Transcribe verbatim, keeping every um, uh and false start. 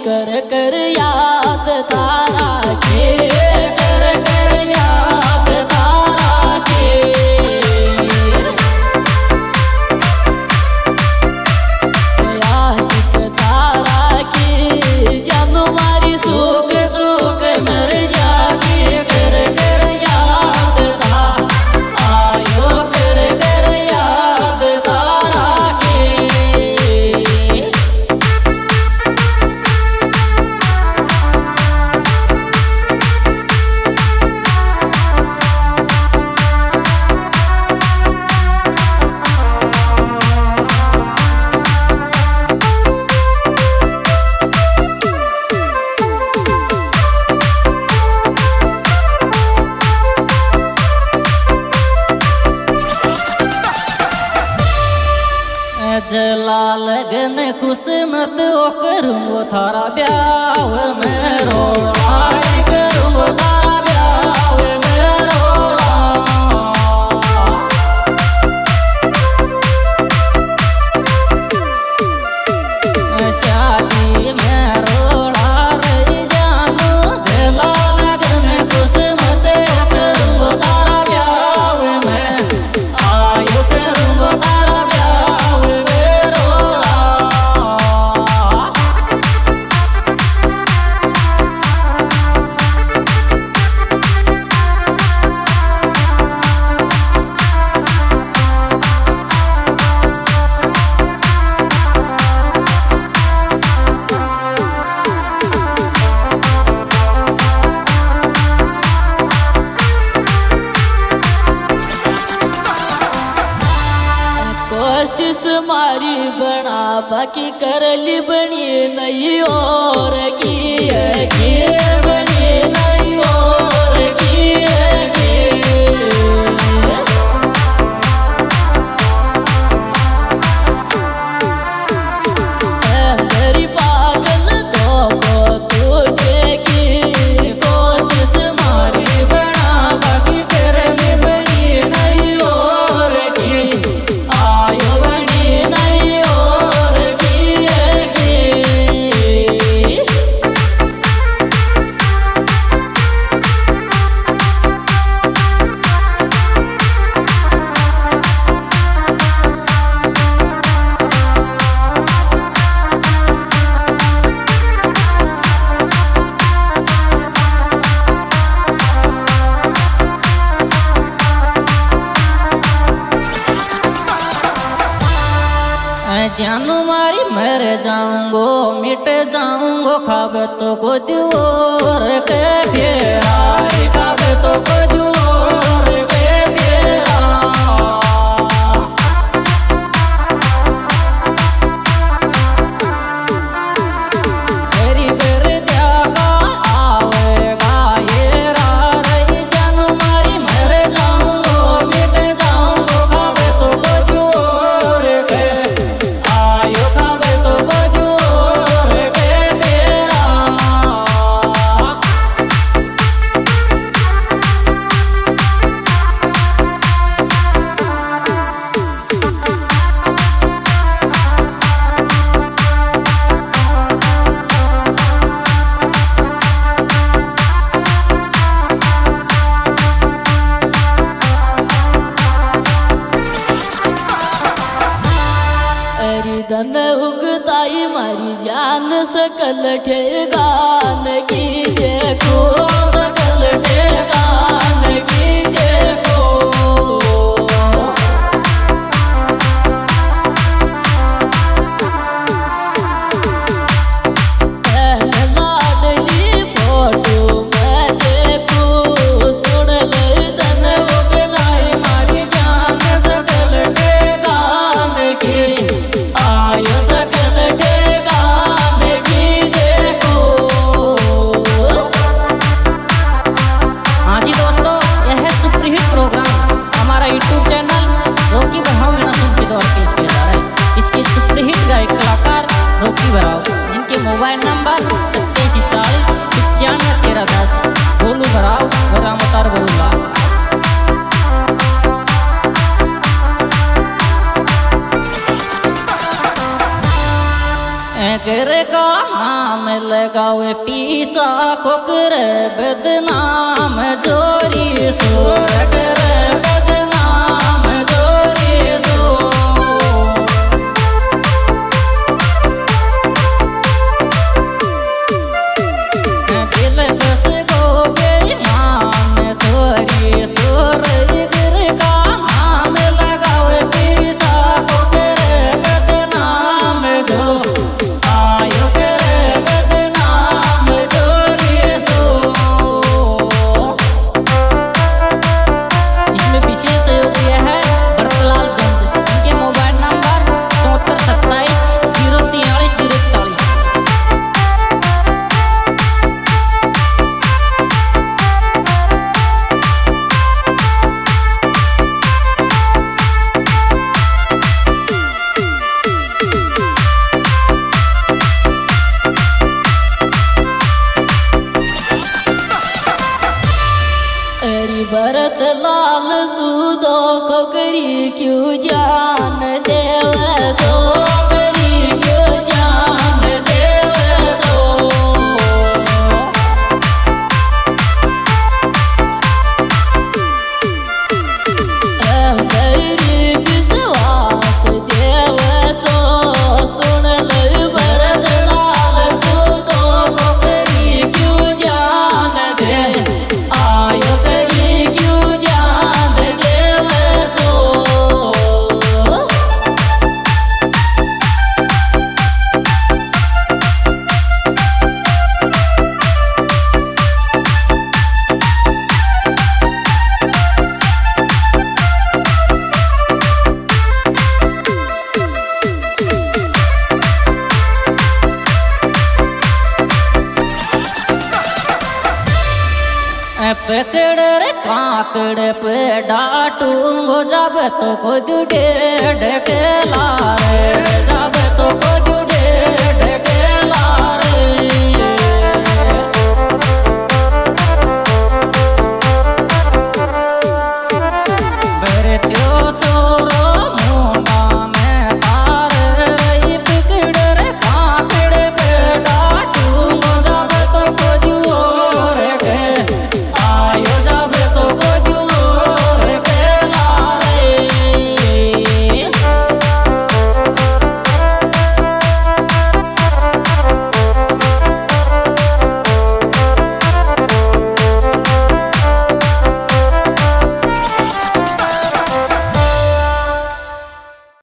कर कर याद तारा के, कर कर याद तारा के। आशिक तारा की जानो मारी सुख सुख मर जाके, कर कर याद तारा आयो, कर कर याद तारा के। जला लगन खुश मत ओ करूँगो थारा ब्याह में रोला, करूँगो थारा ब्याह में रोला। शादी में रोला रही जानू, जला लगन खुश मत ओ करूँगो थारा ब्याह में, आयो करूँगो थारा ब्याह में। कोशिश मारी बना बाकी कर ली बनी नहीं और की है की बनी नहीं और की है की। मेरी पागल तो को तुझे की कोशिश मारी बना बाकी कर ली बनी नहीं और की, आयो बनी नहीं और की है की। जानू मारी मर जाऊंगो मिट जाऊंगो, खाबे तो को दूर के फेरा, खाबे तो को दूर के फेरा। तेरी बेर त्यागा आवेगा ये राह रही, जानू मारी मर जाऊंगो मिट जाऊंगो, खाबे तो को दूर के आयो, खाबे तो को दूर के फेरा। अरी धन उगताई मारी जान सकल ठेगान की देखो, सकल ठेगान की देखो। लाडली फोटो मैं देखो, सुन ले धन उगताई मारी जान सकल ठेगान की, आयो सकल ठेगान की देखो। लगावे पीसा खोकर बदनाम जोरी सो कर बदनाम जोरी सो दिल बस गो बेईमान छोरी सोर इधर का नाम लगावे पीसा खोकर बदनाम जो आयो कर बदनाम जोरी सो। इसमें विशेष सहयोगी है भरतलाल चंद, इनके मोबाइल नंबर चौहत्तर सत्ताईस जीरो तियालीस जीरो इकतालीस। अरे भरत लाल सुदो खोकरी क्यों जान देव तो खोकरी क्यों जान देव तो मेरी विश्वास देव तो सुन ले भरत लाल सुदो खोकरी क्यों जान दे आयो करी क्यों जान देव तो। पकड़ रे काकड़ पे डाटूंगो जब तो खुद डेढ़ के लारे